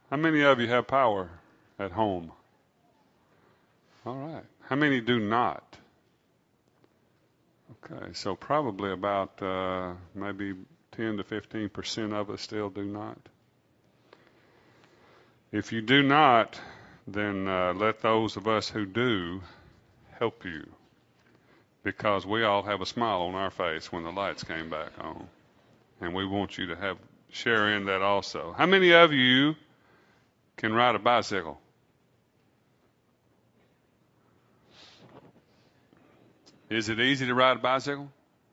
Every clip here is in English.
How many of you have power at home? All right. How many do not? Okay, so probably about maybe 10 to 15% of us still do not. If you do not, then let those of us who do help you, because we all have a smile on our face when the lights came back on, and we want you to have share in that also. How many of you can ride a bicycle? Is it easy to ride a bicycle?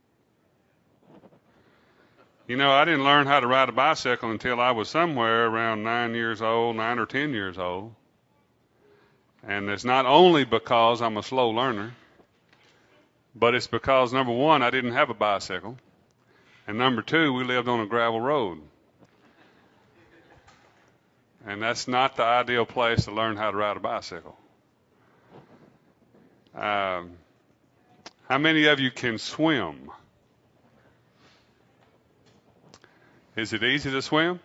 You know, I didn't learn how to ride a bicycle until I was somewhere around 9 years old, 9 or 10 years old. And it's not only because I'm a slow learner, but it's because, number one, I didn't have a bicycle. And number two, we lived on a gravel road. And that's not the ideal place to learn how to ride a bicycle. How many of you can swim? Is it easy to swim?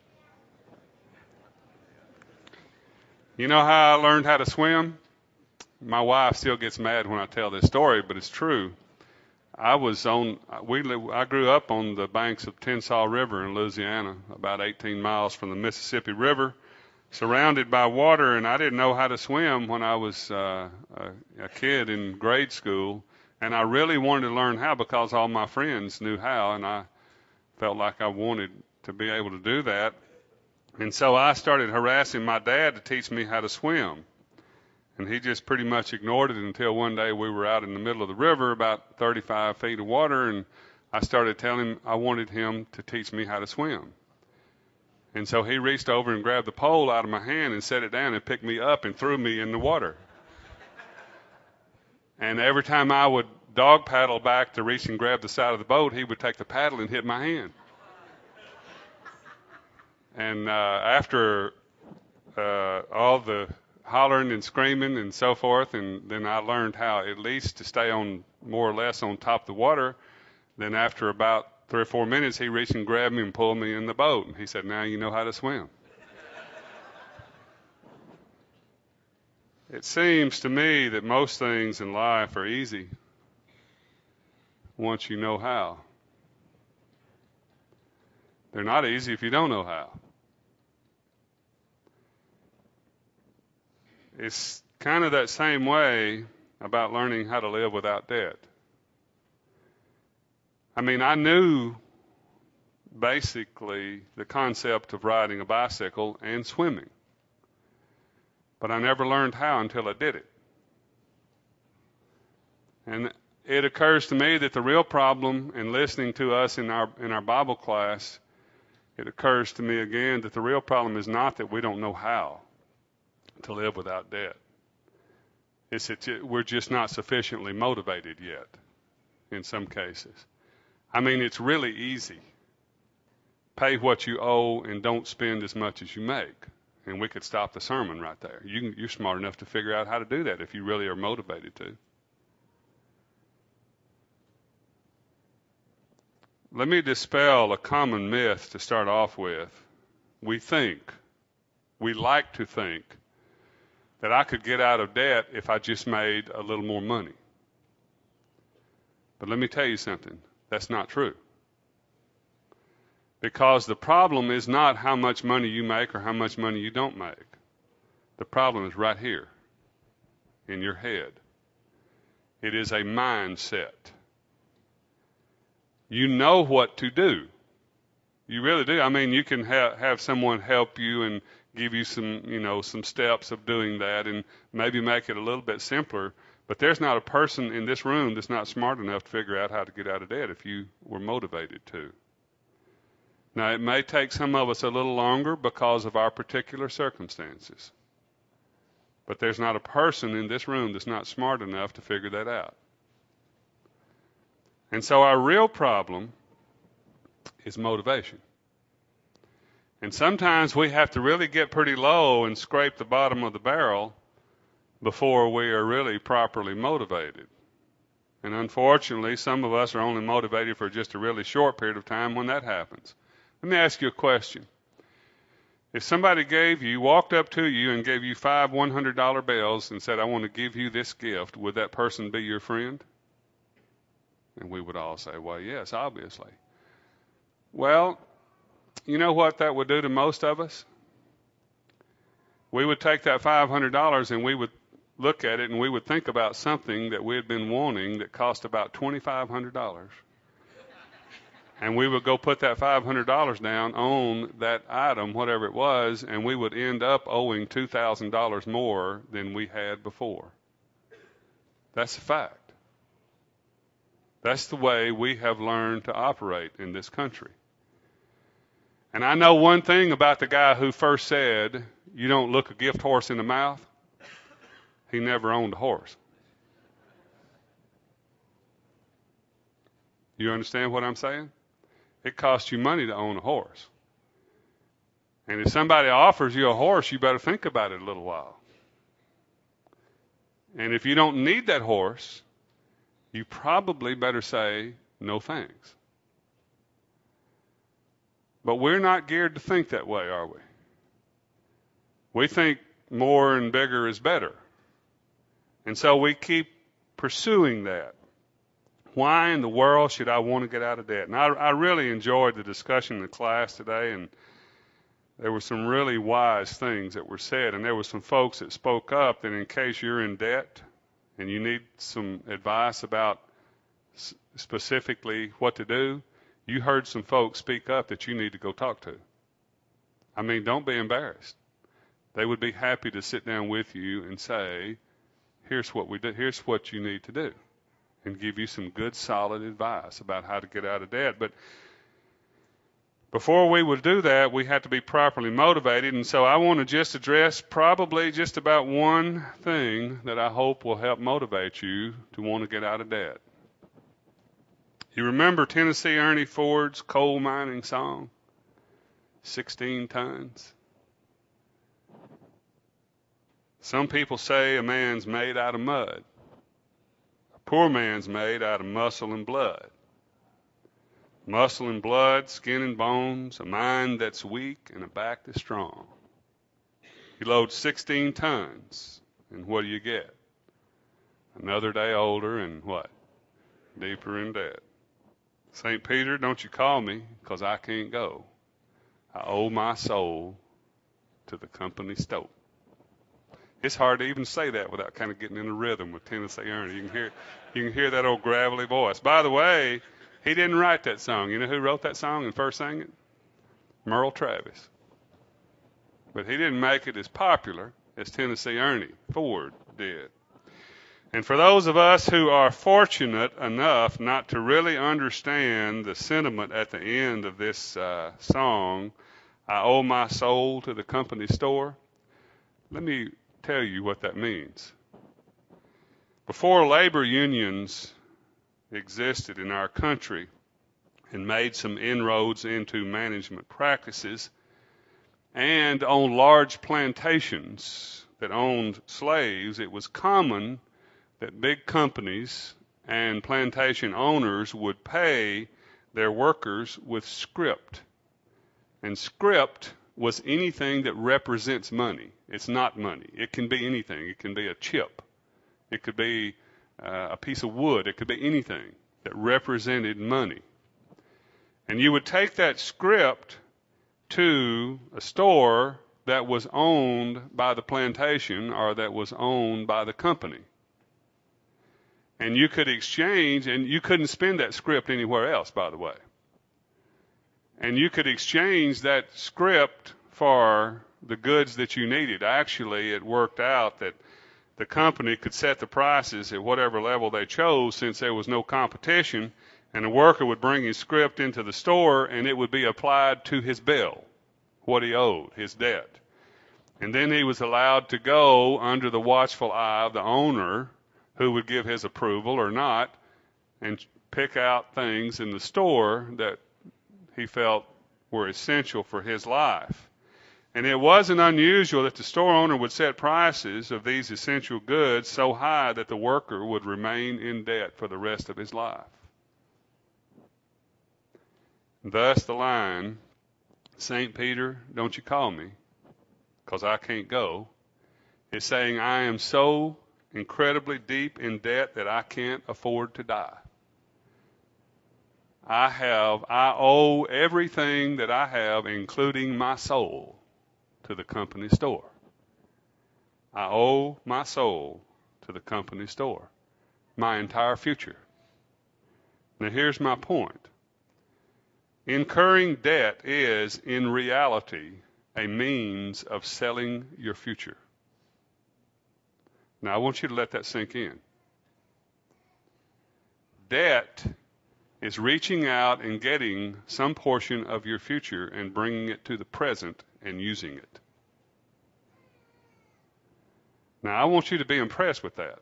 You know how I learned how to swim? My wife still gets mad when I tell this story, but it's true. I grew up on the banks of Tensas River in Louisiana, about 18 miles from the Mississippi River, surrounded by water, and I didn't know how to swim when I was a kid in grade school, and I really wanted to learn how because all my friends knew how, and I felt like I wanted to be able to do that. And so I started harassing my dad to teach me how to swim. And he just pretty much ignored it until one day we were out in the middle of the river, about 35 feet of water, and I started telling him I wanted him to teach me how to swim. And so he reached over and grabbed the pole out of my hand and set it down and picked me up and threw me in the water. And every time I would dog paddle back to reach and grab the side of the boat, he would take the paddle and hit my hand. And after all the hollering and screaming and so forth, and then I learned how at least to stay on more or less on top of the water. Then after about 3 or 4 minutes, he reached and grabbed me and pulled me in the boat. And he said, "Now you know how to swim." It seems to me that most things in life are easy once you know how. They're not easy if you don't know how. It's kind of that same way about learning how to live without debt. I mean, I knew basically the concept of riding a bicycle and swimming, but I never learned how until I did it. And it occurs to me that the real problem in listening to us in our Bible class, it occurs to me again that the real problem is not that we don't know how to live without debt. It's that we're just not sufficiently motivated yet in some cases. I mean, it's really easy. Pay what you owe and don't spend as much as you make. And we could stop the sermon right there. You're smart enough to figure out how to do that if you really are motivated to. Let me dispel a common myth to start off with. We like to think, that I could get out of debt if I just made a little more money. But let me tell you something. That's not true. Because the problem is not how much money you make or how much money you don't make. The problem is right here in your head. It is a mindset. You know what to do. You really do. I mean, you can have someone help you and give you some steps of doing that and maybe make it a little bit simpler. But there's not a person in this room that's not smart enough to figure out how to get out of debt if you were motivated to. Now, it may take some of us a little longer because of our particular circumstances. But there's not a person in this room that's not smart enough to figure that out. And so our real problem is motivation. And sometimes we have to really get pretty low and scrape the bottom of the barrel before we are really properly motivated. And unfortunately, some of us are only motivated for just a really short period of time when that happens. Let me ask you a question. If somebody walked up to you and gave you 5 $100 bills and said, I want to give you this gift, would that person be your friend? And we would all say, well, yes, obviously. Well, you know what that would do to most of us? We would take that $500 and we would look at it and we would think about something that we had been wanting that cost about $2,500. And we would go put that $500 down on that item, whatever it was, and we would end up owing $2,000 more than we had before. That's a fact. That's the way we have learned to operate in this country. And I know one thing about the guy who first said, you don't look a gift horse in the mouth. He never owned a horse. You understand what I'm saying? It costs you money to own a horse. And if somebody offers you a horse, you better think about it a little while. And if you don't need that horse, you probably better say no thanks. But we're not geared to think that way, are we? We think more and bigger is better. And so we keep pursuing that. Why in the world should I want to get out of debt? And I really enjoyed the discussion in the class today, and there were some really wise things that were said. And there were some folks that spoke up that in case you're in debt and you need some advice about specifically what to do, you heard some folks speak up that you need to go talk to. I mean, don't be embarrassed. They would be happy to sit down with you and say, here's what we do, here's what you need to do, and give you some good, solid advice about how to get out of debt. But before we would do that, we have to be properly motivated. And so I want to just address probably just about one thing that I hope will help motivate you to want to get out of debt. You remember Tennessee Ernie Ford's coal mining song, 16 tons? Some people say a man's made out of mud. A poor man's made out of muscle and blood. Muscle and blood, skin and bones, a mind that's weak and a back that's strong. You load 16 tons, and what do you get? Another day older and what? Deeper in debt. St. Peter, don't you call me, 'cause I can't go. I owe my soul to the company store. It's hard to even say that without kind of getting in a rhythm with Tennessee Ernie. You can hear that old gravelly voice. By the way, he didn't write that song. You know who wrote that song and first sang it? Merle Travis. But he didn't make it as popular as Tennessee Ernie Ford did. And for those of us who are fortunate enough not to really understand the sentiment at the end of this song, I owe my soul to the company store, let me tell you what that means. Before labor unions existed in our country and made some inroads into management practices, and on large plantations that owned slaves, it was common that big companies and plantation owners would pay their workers with script. And script was anything that represents money. It's not money. It can be anything. It can be a chip. It could be a piece of wood. It could be anything that represented money. And you would take that script to a store that was owned by the plantation or that was owned by the company. And you could exchange, and you couldn't spend that script anywhere else, by the way. And you could exchange that script for the goods that you needed. Actually, it worked out that the company could set the prices at whatever level they chose since there was no competition, and the worker would bring his script into the store and it would be applied to his bill, what he owed, his debt. And then he was allowed to go under the watchful eye of the owner, who would give his approval or not, and pick out things in the store that he felt were essential for his life. And it wasn't unusual that the store owner would set prices of these essential goods so high that the worker would remain in debt for the rest of his life. Thus the line, St. Peter, don't you call me, because I can't go. It's saying I am so incredibly deep in debt that I can't afford to die. I owe everything that I have, including my soul, to the company store. I owe my soul to the company store, my entire future. Now here's my point. Incurring debt is, in reality, a means of selling your future. Now I want you to let that sink in. Debt is reaching out and getting some portion of your future and bringing it to the present and using it. Now, I want you to be impressed with that.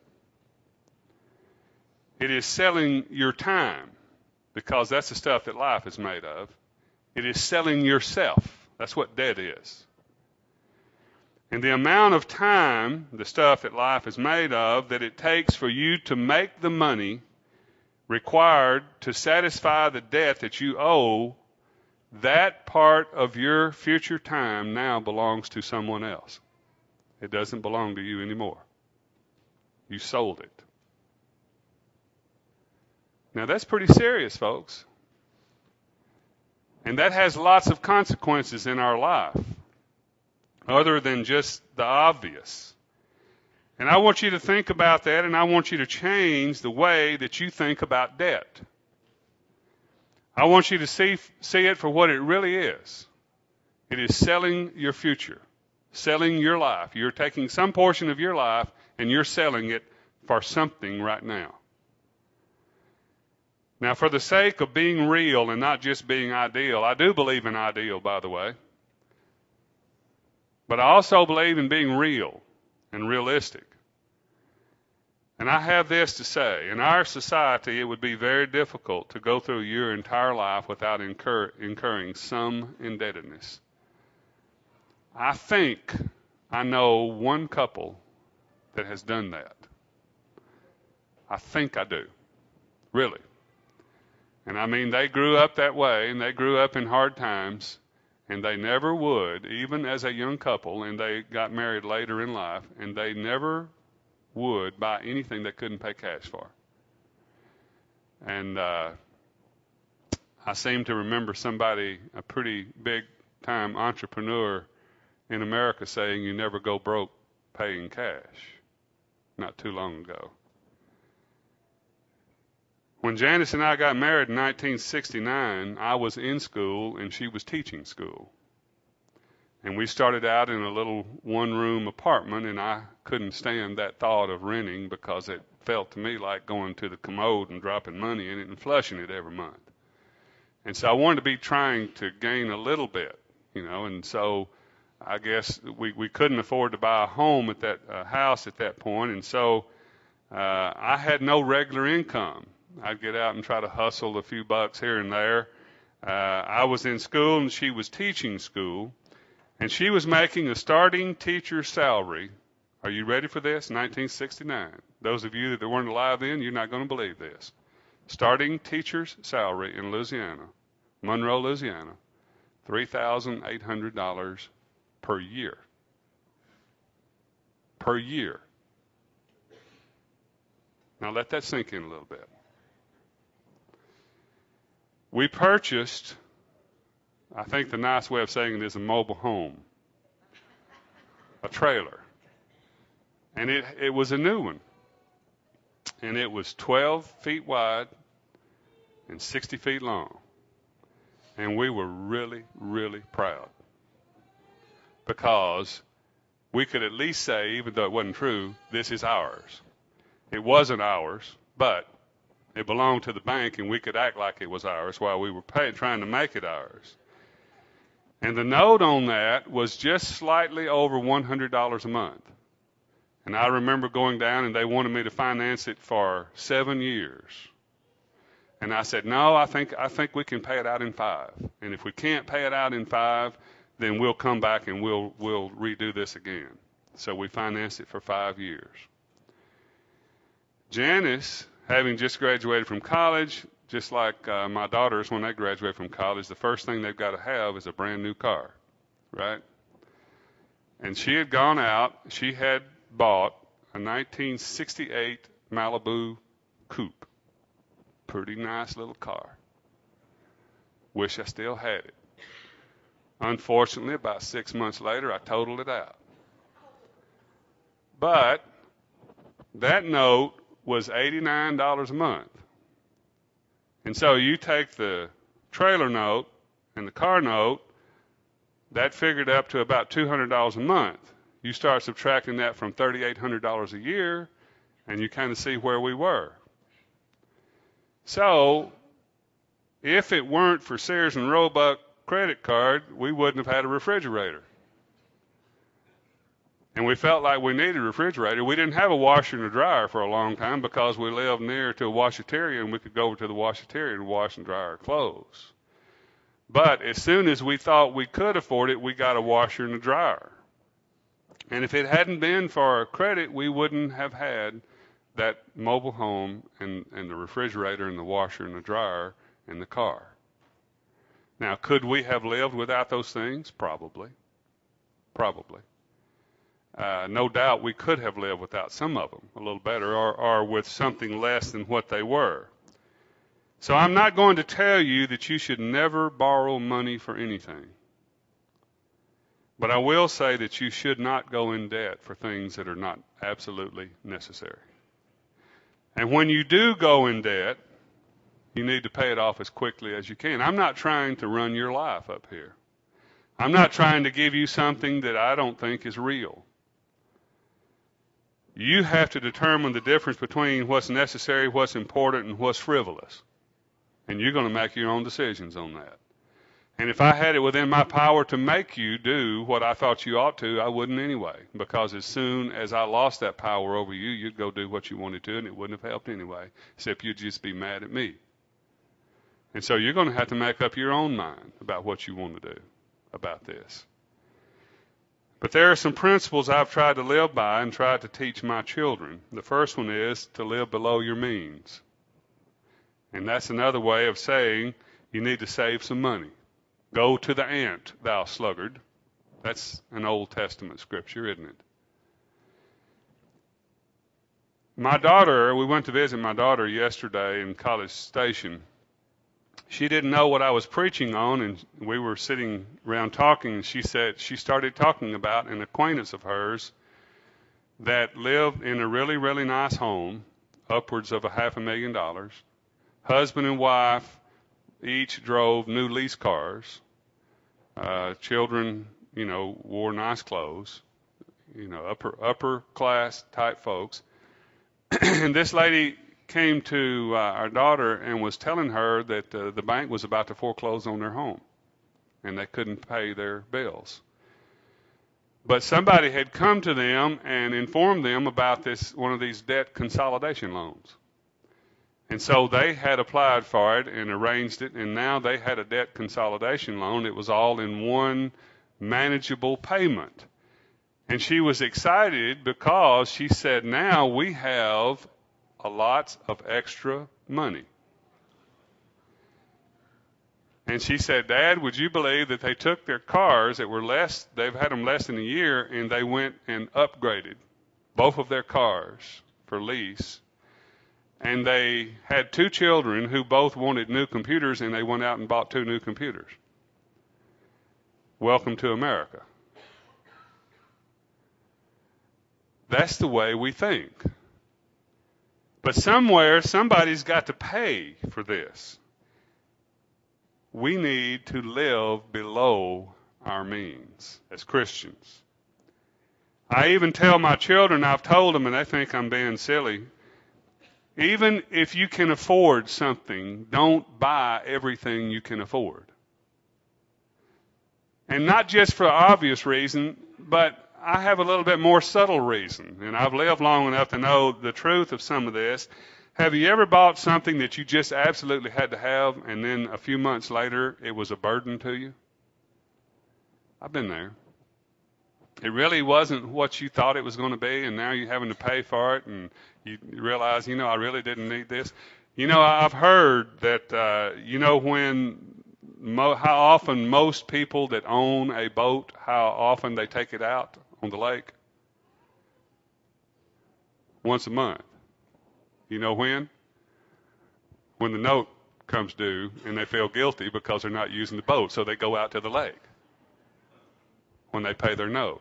It is selling your time, because that's the stuff that life is made of. It is selling yourself. That's what debt is. And the amount of time, the stuff that life is made of, that it takes for you to make the money required to satisfy the debt that you owe, that part of your future time now belongs to someone else. It doesn't belong to you anymore. You sold it. Now that's pretty serious, folks. And that has lots of consequences in our life, other than just the obvious. And I want you to think about that, and I want you to change the way that you think about debt. I want you to see it for what it really is. It is selling your future, selling your life. You're taking some portion of your life and you're selling it for something right now. Now, for the sake of being real and not just being ideal, I do believe in ideal, by the way. But I also believe in being real and realistic. And I have this to say. In our society, it would be very difficult to go through your entire life without incurring some indebtedness. I think I know one couple that has done that. I think I do. Really. And I mean, they grew up that way, and they grew up in hard times, and they never would, even as a young couple, and they got married later in life, and they never would buy anything they couldn't pay cash for. And I seem to remember somebody, a pretty big-time entrepreneur in America, saying you never go broke paying cash, not too long ago. When Janice and I got married in 1969, I was in school and she was teaching school. And we started out in a little one-room apartment, and I couldn't stand that thought of renting because it felt to me like going to the commode and dropping money in it and flushing it every month. And so I wanted to be trying to gain a little bit, and so I guess we couldn't afford to buy a home at that house at that point, and so I had no regular income. I'd get out and try to hustle a few bucks here and there. I was in school and she was teaching school, and she was making a starting teacher's salary. Are you ready for this? 1969. Those of you that weren't alive then, you're not going to believe this. Starting teacher's salary in Louisiana, Monroe, Louisiana, $3,800 per year. Per year. Now let that sink in a little bit. We purchased, I think the nice way of saying it is, a mobile home, a trailer. And it was a new one. And it was 12 feet wide and 60 feet long. And we were really, really proud, because we could at least say, even though it wasn't true, this is ours. It wasn't ours, but it belonged to the bank, and we could act like it was ours while we were trying to make it ours. And the note on that was just slightly over $100 a month. And I remember going down, and they wanted me to finance it for 7 years. And I said, no, I think we can pay it out in 5. And if we can't pay it out in 5, then we'll come back and we'll redo this again. So we financed it for 5 years. Janice, having just graduated from college, just like my daughters, when they graduate from college, the first thing they've got to have is a brand new car, right? And she had gone out. She had bought a 1968 Malibu Coupe. Pretty nice little car. Wish I still had it. Unfortunately, about 6 months later, I totaled it out. But that note was $89 a month. And so you take the trailer note and the car note, that figured up to about $200 a month. You start subtracting that from $3,800 a year, and you kind of see where we were. So if it weren't for Sears and Roebuck credit card, we wouldn't have had a refrigerator. And we felt like we needed a refrigerator. We didn't have a washer and a dryer for a long time because we lived near to a washateria, and we could go over to the washateria and wash and dry our clothes. But as soon as we thought we could afford it, we got a washer and a dryer. And if it hadn't been for our credit, we wouldn't have had that mobile home and the refrigerator and the washer and the dryer and the car. Now, could we have lived without those things? Probably. Probably. No doubt we could have lived without some of them a little better, or with something less than what they were. So I'm not going to tell you that you should never borrow money for anything. But I will say that you should not go in debt for things that are not absolutely necessary. And when you do go in debt, you need to pay it off as quickly as you can. I'm not trying to run your life up here. I'm not trying to give you something that I don't think is real. You have to determine the difference between what's necessary, what's important, and what's frivolous. And you're going to make your own decisions on that. And if I had it within my power to make you do what I thought you ought to, I wouldn't anyway. Because as soon as I lost that power over you, you'd go do what you wanted to, and it wouldn't have helped anyway, except you'd just be mad at me. And so you're going to have to make up your own mind about what you want to do about this. But there are some principles I've tried to live by and tried to teach my children. The first one is to live below your means. And that's another way of saying you need to save some money. Go to the ant, thou sluggard. That's an Old Testament scripture, isn't it? My daughter, we went to visit my daughter yesterday in College Station. She didn't know what I was preaching on, and we were sitting around talking, and she started talking about an acquaintance of hers that lived in a really, really nice home, upwards of $500,000. Husband and wife each drove new lease cars. Children, wore nice clothes, upper class type folks. And this lady came to our daughter and was telling her that the bank was about to foreclose on their home and they couldn't pay their bills. But somebody had come to them and informed them about one of these debt consolidation loans. And so they had applied for it and arranged it, and now they had a debt consolidation loan. It was all in one manageable payment. And she was excited because she said, now we have a lot of extra money. And she said, Dad, would you believe that they took their cars that were less, they've had them less than a year, and they went and upgraded both of their cars for lease. And they had 2 children who both wanted new computers, and they went out and bought 2 new computers. Welcome to America. That's the way we think. But somewhere, somebody's got to pay for this. We need to live below our means as Christians. I even tell my children, I've told them, and they think I'm being silly, even if you can afford something, don't buy everything you can afford. And not just for obvious reason, but I have a little bit more subtle reason, and I've lived long enough to know the truth of some of this. Have you ever bought something that you just absolutely had to have, and then a few months later it was a burden to you? I've been there. It really wasn't what you thought it was going to be, and now you're having to pay for it, and you realize, I really didn't need this. I've heard that, how often most people that own a boat, how often they take it out on the lake? Once a month. You know when? When the note comes due and they feel guilty because they're not using the boat, so they go out to the lake when they pay their note.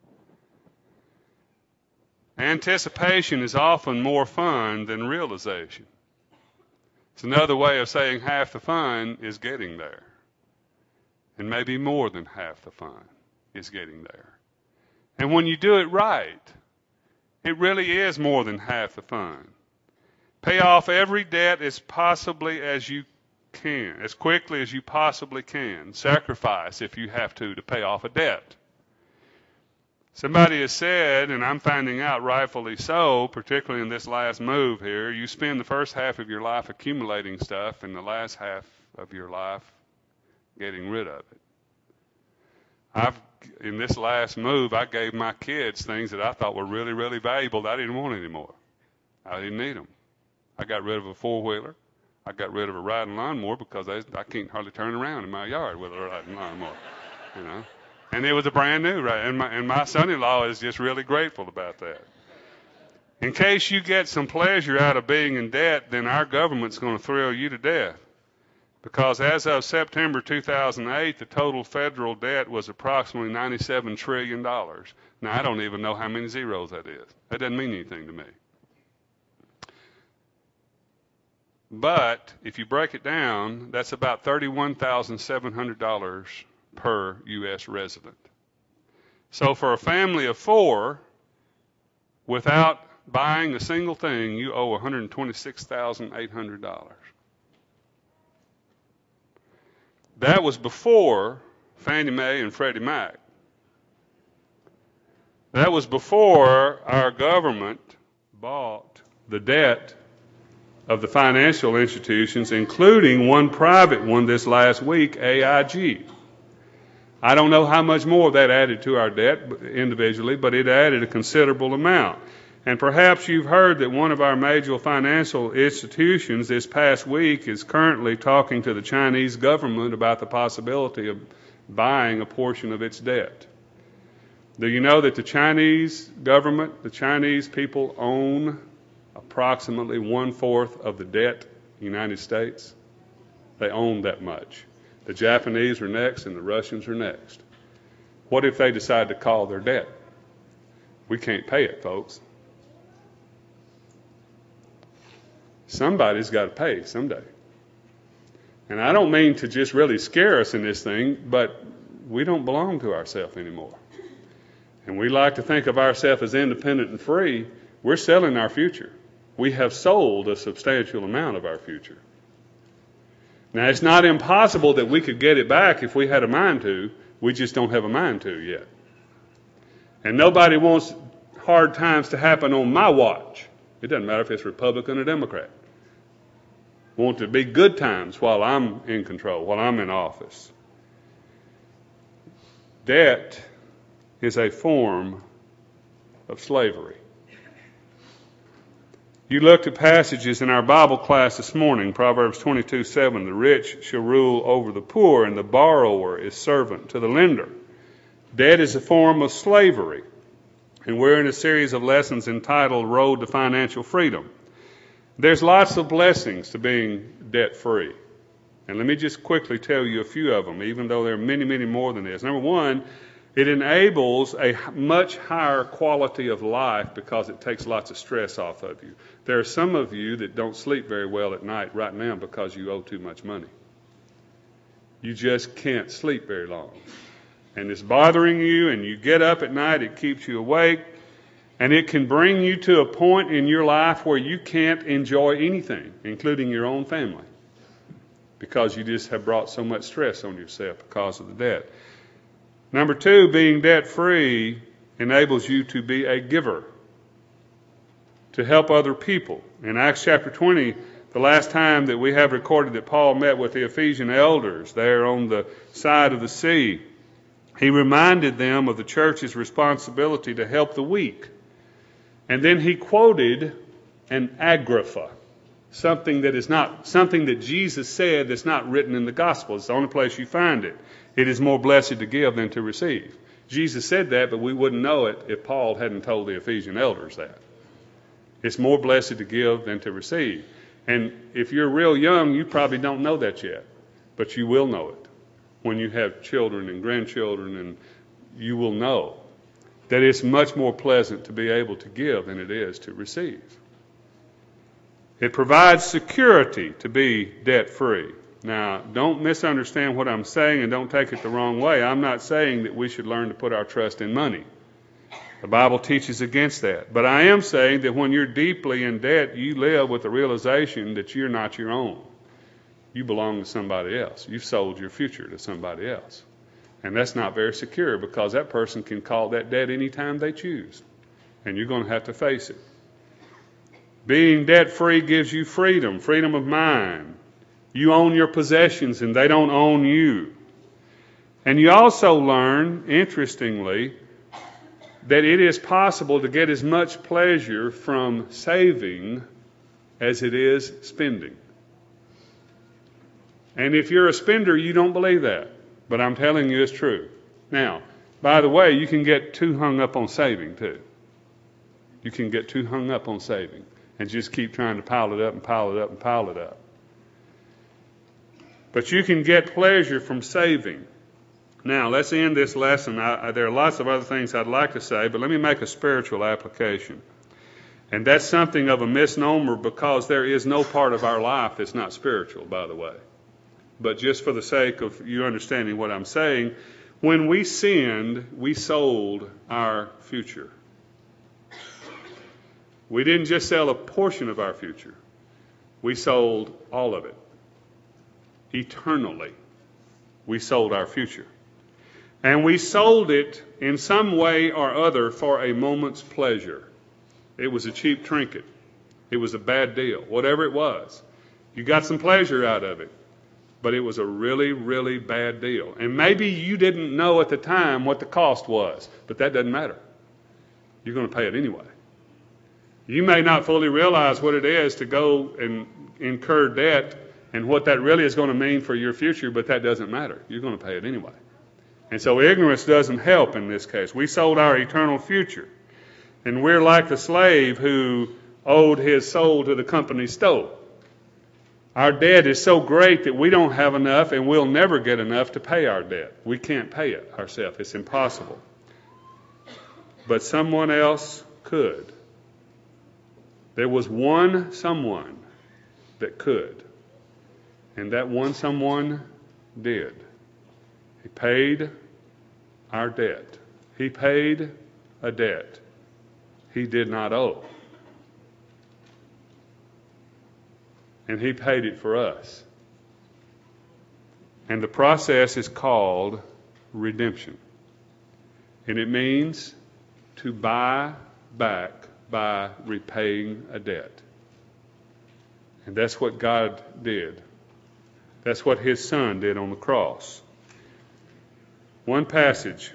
Anticipation is often more fun than realization. It's another way of saying half the fun is getting there. And maybe more than half the fun is getting there. And when you do it right, it really is more than half the fun. Pay off every debt as possibly as you can, as quickly as you possibly can. Sacrifice if you have to pay off a debt. Somebody has said, and I'm finding out rightfully so, particularly in this last move here, you spend the first half of your life accumulating stuff and the last half of your life getting rid of it. In this last move, I gave my kids things that I thought were really, really valuable that I didn't want anymore. I didn't need them. I got rid of a four-wheeler. I got rid of a riding lawnmower because I can't hardly turn around in my yard with a riding lawnmower, you know. And it was a brand new, right? And my son-in-law is just really grateful about that. In case you get some pleasure out of being in debt, then our government's going to thrill you to death. Because as of September 2008, the total federal debt was approximately $97 trillion. Now, I don't even know how many zeros that is. That doesn't mean anything to me. But if you break it down, that's about $31,700 per U.S. resident. So for a family of four, without buying a single thing, you owe $126,800. That was before Fannie Mae and Freddie Mac. That was before our government bought the debt of the financial institutions, including one private one this last week, AIG. I don't know how much more of that added to our debt individually, but it added a considerable amount. And perhaps you've heard that one of our major financial institutions this past week is currently talking to the Chinese government about the possibility of buying a portion of its debt. Do you know that the Chinese government, the Chinese people own approximately 1/4 of the debt in the United States? They own that much. The Japanese are next and the Russians are next. What if they decide to call their debt? We can't pay it, folks. Somebody's got to pay someday. And I don't mean to just really scare us in this thing, but we don't belong to ourselves anymore. And we like to think of ourselves as independent and free. We're selling our future. We have sold a substantial amount of our future. Now, it's not impossible that we could get it back if we had a mind to. We just don't have a mind to yet. And nobody wants hard times to happen on my watch. It doesn't matter if it's Republican or Democrat. Want to be good times while I'm in control, while I'm in office. Debt is a form of slavery. You looked at passages in our Bible class this morning, Proverbs 22:7. The rich shall rule over the poor, and the borrower is servant to the lender. Debt is a form of slavery. And we're in a series of lessons entitled Road to Financial Freedom. There's lots of blessings to being debt-free. And let me just quickly tell you a few of them, even though there are many, many more than this. Number one, it enables a much higher quality of life because it takes lots of stress off of you. There are some of you that don't sleep very well at night right now because you owe too much money. You just can't sleep very long. And it's bothering you, and you get up at night, it keeps you awake, and it can bring you to a point in your life where you can't enjoy anything, including your own family, because you just have brought so much stress on yourself because of the debt. Number two, being debt-free enables you to be a giver, to help other people. In Acts chapter 20, the last time that we have recorded that Paul met with the Ephesian elders there on the side of the sea, he reminded them of the church's responsibility to help the weak. And then he quoted an agrapha, something that Jesus said that's not written in the Gospel. It's the only place you find it. It is more blessed to give than to receive. Jesus said that, but we wouldn't know it if Paul hadn't told the Ephesian elders that. It's more blessed to give than to receive. And if you're real young, you probably don't know that yet, but you will know it when you have children and grandchildren, and you will know that it's much more pleasant to be able to give than it is to receive. It provides security to be debt-free. Now, don't misunderstand what I'm saying and don't take it the wrong way. I'm not saying that we should learn to put our trust in money. The Bible teaches against that. But I am saying that when you're deeply in debt, you live with the realization that you're not your own. You belong to somebody else. You've sold your future to somebody else. And that's not very secure, because that person can call that debt anytime they choose. And you're going to have to face it. Being debt-free gives you freedom, freedom of mind. You own your possessions and they don't own you. And you also learn, interestingly, that it is possible to get as much pleasure from saving as it is spending. And if you're a spender, you don't believe that. But I'm telling you it's true. Now, by the way, you can get too hung up on saving too. You can get too hung up on saving and just keep trying to pile it up and pile it up and pile it up. But you can get pleasure from saving. Now, let's end this lesson. There are lots of other things I'd like to say, but let me make a spiritual application. And that's something of a misnomer, because there is no part of our life that's not spiritual, by the way. But just for the sake of you understanding what I'm saying, when we sinned, we sold our future. We didn't just sell a portion of our future. We sold all of it. Eternally, we sold our future. And we sold it in some way or other for a moment's pleasure. It was a cheap trinket. It was a bad deal. Whatever it was, you got some pleasure out of it. But it was a really, really bad deal. And maybe you didn't know at the time what the cost was, but that doesn't matter. You're going to pay it anyway. You may not fully realize what it is to go and incur debt and what that really is going to mean for your future, but that doesn't matter. You're going to pay it anyway. And so ignorance doesn't help in this case. We sold our eternal future. And we're like the slave who owed his soul to the company stole. Our debt is so great that we don't have enough, and we'll never get enough to pay our debt. We can't pay it ourselves. It's impossible. But someone else could. There was one someone that could. And that one someone did. He paid our debt. He paid a debt he did not owe. And he paid it for us. And the process is called redemption. And it means to buy back by repaying a debt. And that's what God did. That's what his son did on the cross. One passage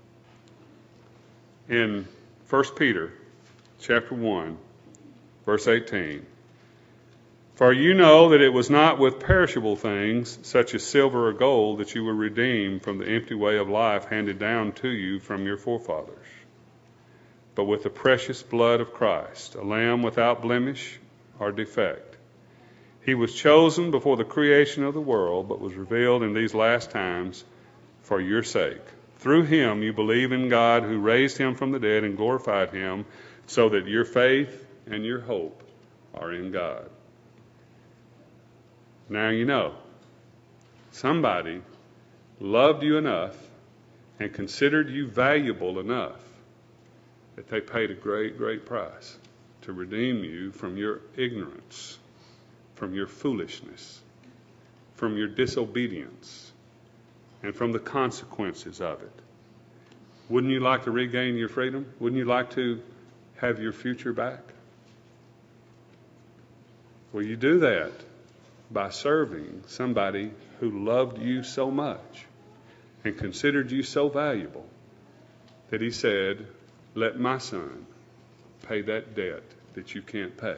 in 1 Peter chapter 1, verse 18. For you know that it was not with perishable things, such as silver or gold, that you were redeemed from the empty way of life handed down to you from your forefathers, but with the precious blood of Christ, a lamb without blemish or defect. He was chosen before the creation of the world, but was revealed in these last times for your sake. Through him you believe in God, who raised him from the dead and glorified him, so that your faith and your hope are in God. Now you know, somebody loved you enough and considered you valuable enough that they paid a great, great price to redeem you from your ignorance, from your foolishness, from your disobedience, and from the consequences of it. Wouldn't you like to regain your freedom? Wouldn't you like to have your future back? Well, you do that by serving somebody who loved you so much and considered you so valuable that he said, let my son pay that debt that you can't pay.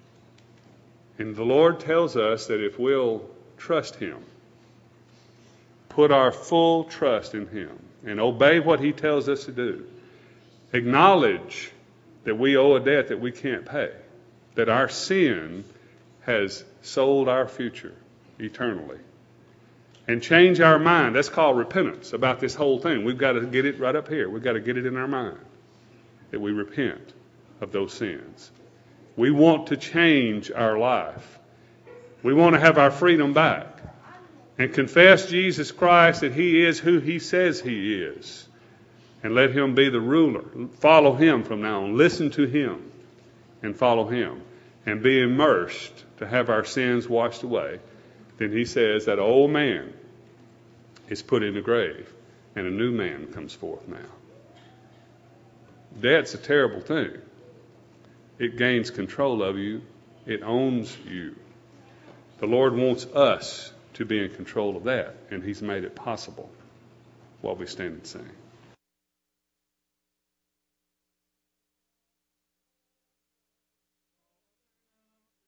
And the Lord tells us that if we'll trust him, put our full trust in him and obey what he tells us to do. Acknowledge that we owe a debt that we can't pay, that our sin has sold our future eternally. And change our mind. That's called repentance about this whole thing. We've got to get it right up here. We've got to get it in our mind that we repent of those sins. We want to change our life. We want to have our freedom back and confess Jesus Christ that he is who he says he is. And let him be the ruler. Follow him from now on. Listen to him and follow him. And be immersed to have our sins washed away. Then he says that old man is put in the grave and a new man comes forth now. Debt's a terrible thing. It gains control of you. It owns you. The Lord wants us to be in control of that, and he's made it possible while we stand and sing.